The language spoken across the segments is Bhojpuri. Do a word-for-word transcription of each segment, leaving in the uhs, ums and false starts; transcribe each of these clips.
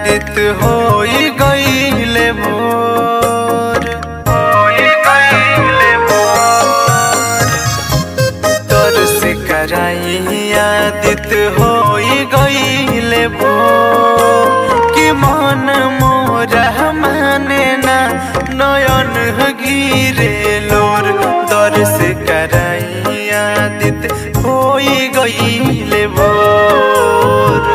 आदित होई गईले भोर, होई गईले भोर। तरस कराई आदित होई गईले भोर, कि मन मोरा माने ना नयन गिरे लोर। तरस कराई आदित होई गईले भोर।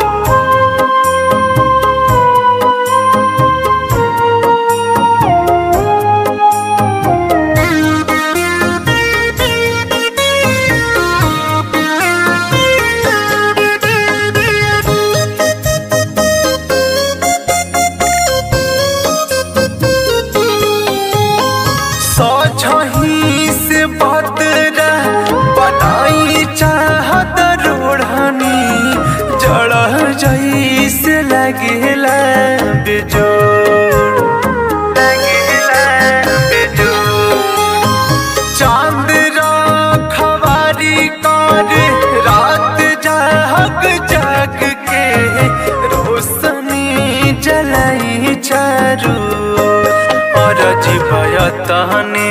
सोचही से बदरा बनाई चाहत रोढ़नी, जड़ जैसे लगेला बेजोड़, लगेला बेजोड़। चांद रखवारी कर रात जाग जाग के, रोशनी जलाई चारू और जीवयतने,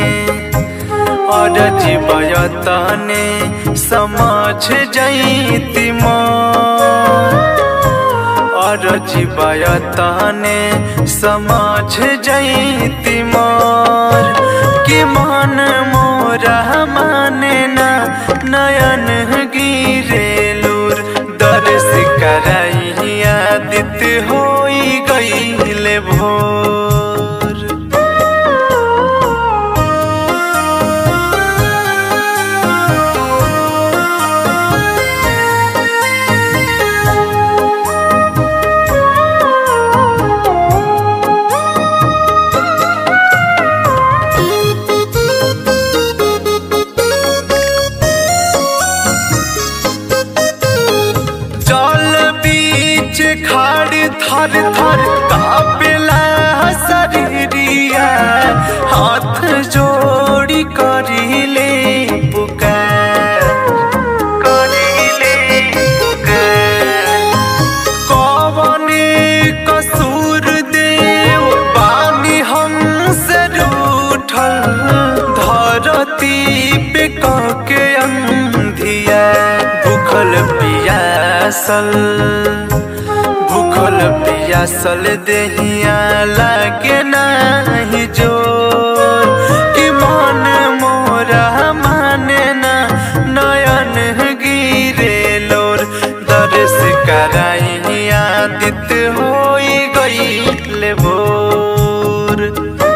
और जीवयतने समझ जैती मोर। और जीवयतने समझ जैती मोर, कि मन मोरा माने ना नयन गिरे लूर। दर्श कराई आदित होई गईले भोर। खाड़ थर थर कापेला शरीरिया, हाथ जोड़ी करिले पुकार, करिले पुकार। कवने कसूर देव बानी हमसे रूठल, धरती पे के अंधिया। भूखल पियासल, भूखल पियासल देहिया लागे नाही जोर, कि मन मोरा माने ना नयन गिरे लोर। दर्श कराई आदित होई गईले भोर।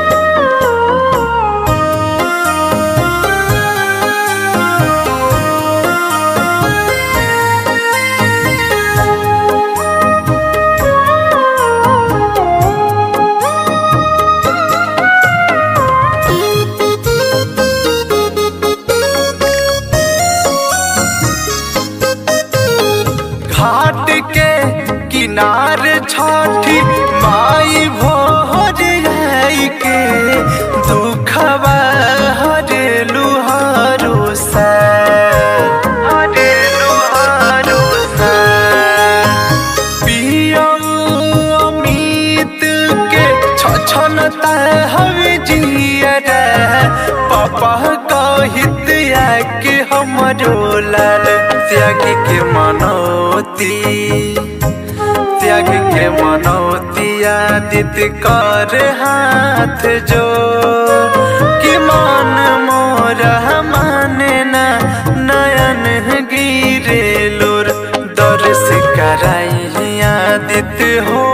घाट के किनार छठी माई भोर आई के, दुखवा हरेलु हरोसा, हरेलु हरोसा। पियौ अमित के छछनता हवे जियरा, पापा कहित आके हमरो लाल। त्याग के मनौती, त्याग के मनौती आदित कर हाथ जोड़, कि मन मोरा माने ना नयन गिरे लोर। दर्श कराई आदित हो